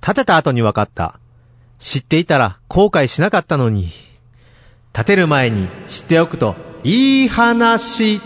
建てた後に分かった。知っていたら後悔しなかったのに。建てる前に知っておくといい話。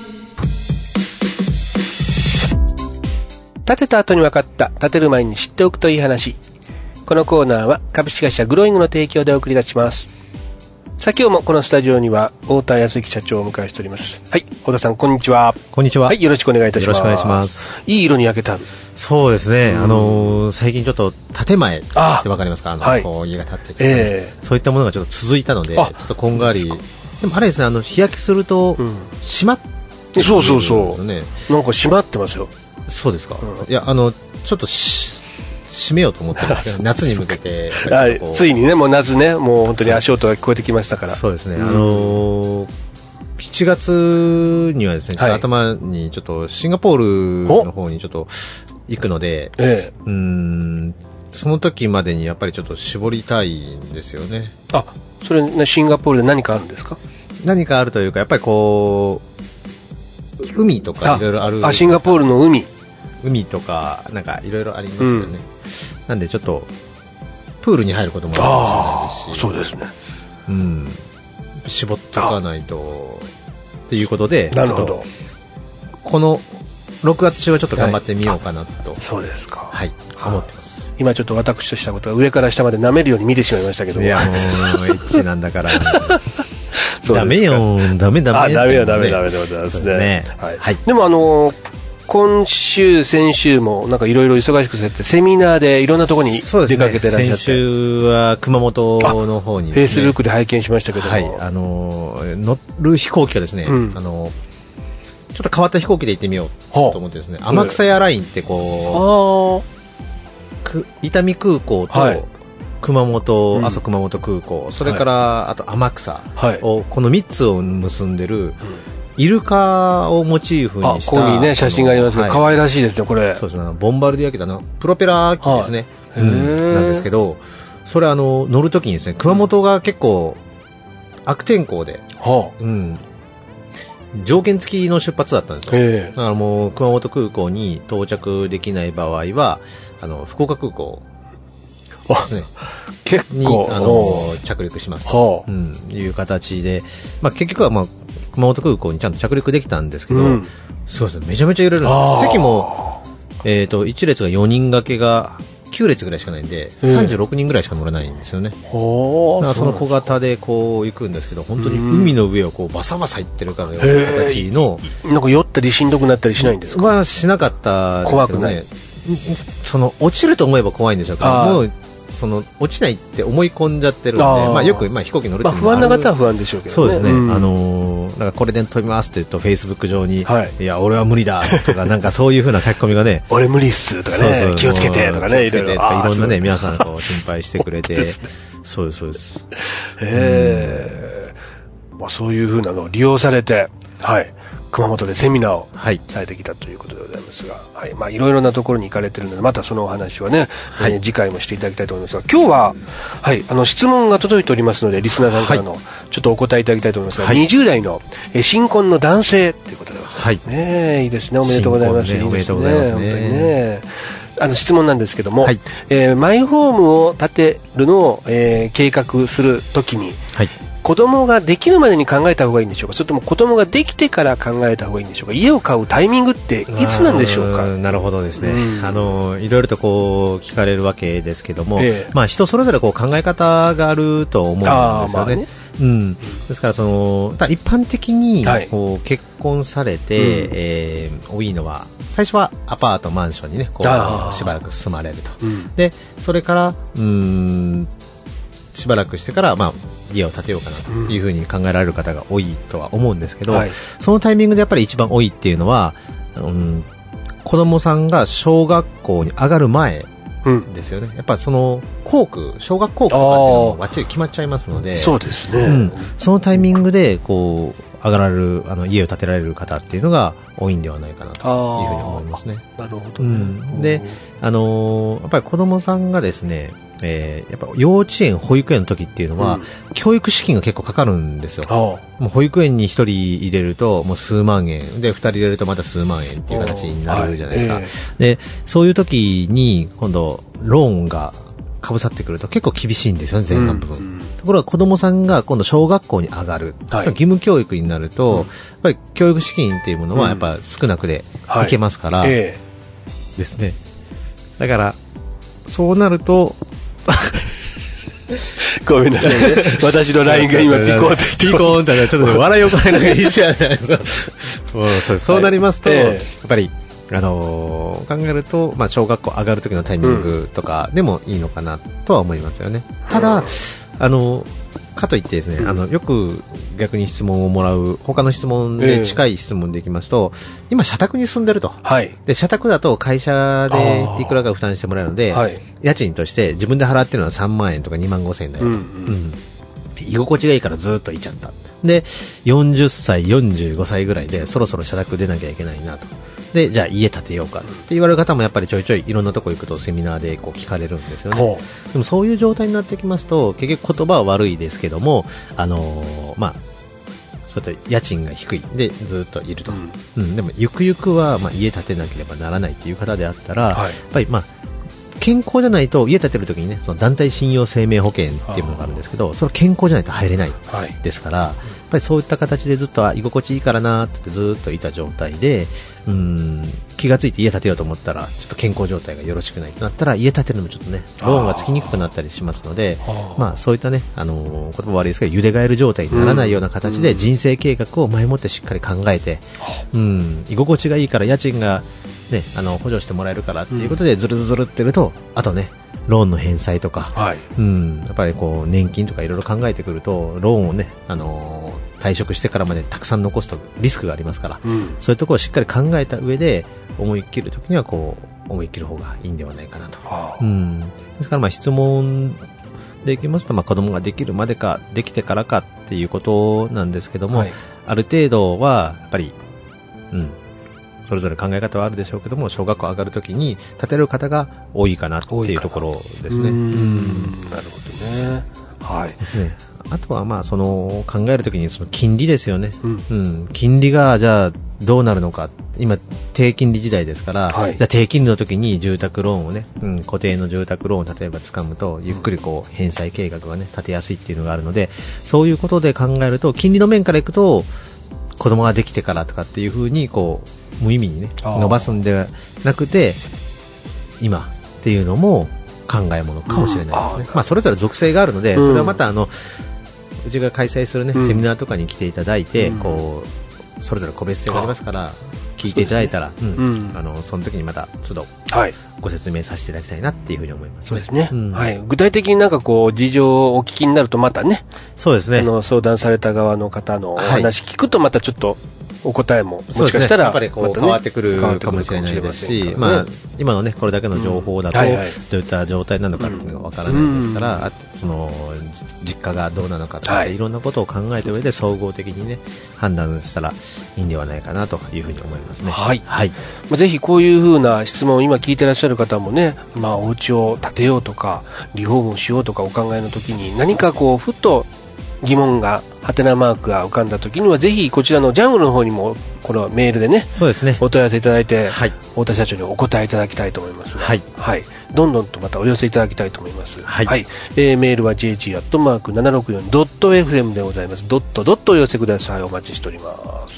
建てた後に分かった。建てる前に知っておくといい話。このコーナーは株式会社グローイングの提供でお送り出します。さあ今日もこのスタジオには太田康之社長をお迎えしております。はい、太田さんこんにちは。 こんにちは。 はい、よろしくお願いいたします。 よろしくお願いします。 いい色に焼けた。 そうですね。最近ちょっと建前ってわかりますか？ はい、 こう家が建ってて、そういったものがちょっと続いたので、ちょっとこんがり。でもあれですね、日焼けすると締まってるんですよね。 そうなんか締まってますよ。 そうですか。いやちょっと締めようと思ってるんですけど、夏に向けてついにね、もう夏ね、もう本当に足音が聞こえてきましたから。 そうですね。7月にはですね、頭にちょっとシンガポールの方にちょっと行くので、その時までにやっぱりちょっと絞りたいんですよね。 あ、それね、シンガポールで何かあるんですか？ 何かあるというか、やっぱりこう海とかいろいろある。 シンガポールの海とかなんかいろいろありますよね。なんでちょっとプールに入ることもあるかもしれないですし。そうですね。絞っとかないとっていうことで、 なるほど。 この6月中はちょっと頑張ってみようかなと。 そうですか。 はい、思ってます。 今ちょっと私としたことは上から下まで舐めるように見てしまいましたけども。 いやもうエッチなんだから。ダメよ、ダメでございますね。 はい。でも今週先週もなんかいろいろ忙しくされてセミナーでいろんなところに出かけてらっしゃって、 先週は熊本の方に、 フェイスブックで拝見しましたけども、 はい、乗る飛行機がですね、ちょっと変わった飛行機で行ってみようと思ってですね、天草エアラインってこう伊丹空港と熊本、阿蘇熊本空港、それからあと天草を、この3つを結んでるイルカをモチーフにした、 ここにね写真がありますけど、可愛らしいですねこれ。 そうですね、ボンバルディア機のプロペラ機ですね、なんですけど、それ乗るときにですね、熊本が結構悪天候で、条件付きの出発だったんですよ。だからもう熊本空港に到着できない場合は福岡空港ね、 結構に着陸しますと、いう形で、結局は熊本空港にちゃんと着陸できたんですけど、そうですね、めちゃめちゃ揺れるんです。席も1列が4人掛けが9列ぐらいしかないんで、36人ぐらいしか乗れないんですよね。だからその小型でこう行くんですけど、本当に海の上をこうバサバサ行ってるかのような形の、 なんか酔ったりしんどくなったりしないんですか？ しなかったですけどね。 怖くない。 落ちると思えば怖いんでしょうけど、もう落ちないって思い込んじゃってるんで、よく飛行機乗るっていうのも不安な方は不安でしょうけどね。 そうですね。だからこれで飛びますって言うとフェイスブック上に、いや俺は無理だとかなんかそういう風な書き込みがね、 俺無理っすとかね、気をつけてとかね、 いろんなね皆さんこう心配してくれて、そうですそうです。 そういう風なのを利用されて、熊本でセミナーをされてきたということでございますが、いろいろなところに行かれてるので、またそのお話はね、次回もしていただきたいと思いますが、今日は、質問が届いておりますので、リスナーさんからのちょっとお答えいただきたいと思いますが、20代の新婚の男性ということでございますね。いいですね、おめでとうございます。 おめでとうございますね。 本当にね。質問なんですけども、マイホームを建てるのを、計画するときに、子供ができるまでに考えた方がいいんでしょうか、それとも子供ができてから考えた方がいいんでしょうか、家を買うタイミングっていつなんでしょうか。 なるほどですね。いろいろとこう聞かれるわけですけども、人それぞれこう考え方があると思うんですよね。ですから一般的にこう結婚されて、多いのは最初はアパートマンションにねこうしばらく住まれると、でそれからしばらくしてから家を建てようかなというふうに考えられる方が多いとは思うんですけど、そのタイミングでやっぱり一番多いっていうのは、子供さんが小学校に上がる前ですよね。やっぱその小学校区とかっていうのもばっちり決まっちゃいますので、 そうですね、 そのタイミングでこう上がられる家を建てられる方っていうのが多いんではないかなというふうに思いますね。 なるほど、ね。 で、やっぱり子供さんがですね、やっぱ幼稚園保育園の時っていうのは、教育資金が結構かかるんですよ。もう保育園に1人入れるともう数万円で2人入れるとまた数万円っていう形になるじゃないですか。でそういう時に今度ローンがかぶさってくると結構厳しいんですよね、前半部分。ところが子供さんが今度小学校に上がる、義務教育になると、やっぱり教育資金っていうものはやっぱ少なくでいけますから、ですね。だから、そうなると、 ごめんなさいね。私の LINE が今ピコーンって。 ピコーンって、ちょっと笑いをこらえながらいいじゃないですか。そうなりますと、やっぱり、考えると、小学校上がる時のタイミングとかでもいいのかなとは思いますよね。ただ、かといってですね、よく逆に質問をもらう、他の質問で近い質問でいきますと、今社宅に住んでると。で、社宅だと会社でいくらか負担してもらえるので、家賃として自分で払ってるのは3万円とか2万5千円だよと。居心地がいいからずっといちゃった。で、40歳、45歳ぐらいでそろそろ社宅出なきゃいけないなと。で、じゃあ家建てようかって言われる方もやっぱりちょいちょいいろんなとこ行くとセミナーでこう聞かれるんですよね。でもそういう状態になってきますと、結局言葉は悪いですけども、そうやって家賃が低いでずっといると。でもゆくゆくは家建てなければならないっていう方であったら、やっぱり健康じゃないと家建てるときにね、その団体信用生命保険っていうものがあるんですけど、それ健康じゃないと入れないですから、やっぱりそういった形でずっと居心地いいからなってずっといた状態で、気がついて家建てようと思ったらちょっと健康状態がよろしくないとなったら家建てるのもちょっとねローンがつきにくくなったりしますので、そういったね言葉悪いですけどゆでガエル状態にならないような形で人生計画を前もってしっかり考えて、居心地がいいから家賃がね、補助してもらえるからっていうことでずるずるってると、あとねローンの返済とか、やっぱりこう年金とかいろいろ考えてくるとローンをね、退職してからまでたくさん残すとリスクがありますから、そういうところをしっかり考えた上で思い切るときにはこう思い切る方がいいんではないかなと。ですから質問でいきますと、子供ができるまでかできてからかっていうことなんですけども、ある程度はやっぱり、それぞれ考え方はあるでしょうけども、小学校上がるときに立てる方が多いかなっていうところですね。 なるほどね。 ですね。あとはその考えるときにその金利ですよね。金利がじゃあどうなるのか。今低金利時代ですから、じゃあ低金利の時に住宅ローンをね、固定の住宅ローンを例えば掴むとゆっくりこう返済計画がね立てやすいっていうのがあるので、そういうことで考えると金利の面からいくと子供ができてからとかっていう風にこう無意味にね伸ばすんではなくて今っていうのも考えものかもしれないですね。それぞれ属性があるので、それはまたうちが開催するね、セミナーとかに来ていただいて、こうそれぞれ個別性がありますから聞いていただいたら、その時にまた都度ご説明させていただきたいなっていうふうに思います。 そうですね。具体的になんかこう事情をお聞きになるとまたね、 そうですね。 相談された側の方のお話聞くとまたちょっとお答えももしかしたら、 やっぱりこう変わってくるかもしれないですし、今のねこれだけの情報だとどういった状態なのかっていうのがわからないですから、その実家がどうなのかとかいろんなことを考えた上で総合的にね判断したらいいんではないかなというふうに思いますね。 ぜひこういうふうな質問を今聞いてらっしゃる方もね、お家を建てようとかリフォームをしようとかお考えの時に何かこうふっと疑問がハテナマークが浮かんだ時にはぜひこちらのジャングルの方にもこのメールでね、 そうですね、 お問い合わせいただいて、太田社長にお答えいただきたいと思いますが、どんどんとまたお寄せいただきたいと思います。メールは jg@764.fm でございます。ドットお寄せください。お待ちしております。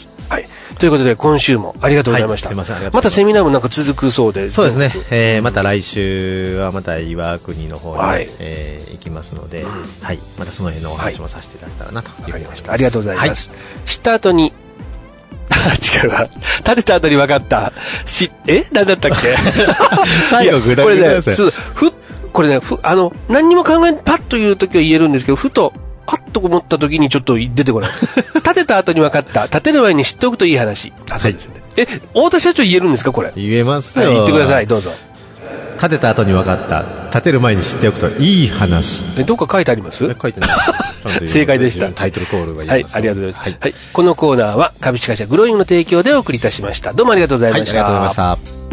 ということで今週もありがとうございました。 すいません、ありがとうまたセミナーもなんか続くそうで。 そうですね。また来週はまた岩国の方に、行きますので、またその辺のお話もさせていただけたらなというふうに思います。 ありがとうございます。知った後に違うわ。立てた後に分かった。何だったっけ最後具体的ですね。 これね、何にも考えパッと言うときは言えるんですけど、ふとあっと思った時にちょっと出てこない。立てた後に分かった。立てる前に知っておくといい話。そうですね。太田社長言えるんですかこれ。 言えますよ。 言ってください、どうぞ。 立てた後に分かった。立てる前に知っておくといい話。 どっか書いてあります？ 書いてない。 正解でした。 タイトルコールが言います。 ありがとうございます。このコーナーは株式会社グローイングの提供でお送りいたしました。どうもありがとうございました。 ありがとうございました。